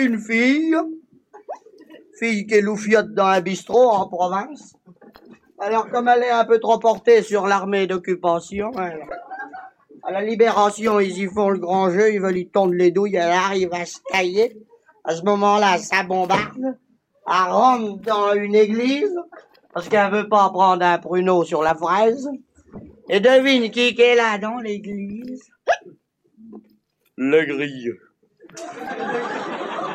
une fille qui est loufiote dans un bistrot en province. Alors, comme elle est un peu trop portée sur l'armée d'occupation, à la Libération, ils y font le grand jeu, ils veulent y tondre les douilles, elle arrive à se tailler. À ce moment-là, ça bombarde. Elle rentre dans une église, parce qu'elle veut pas prendre un pruneau sur la fraise. Et devine qui est là dans l'église? Le grilleux.